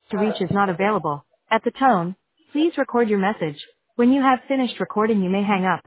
to reach is not available. At the tone, please record your message. When you have finished recording, you may hang up.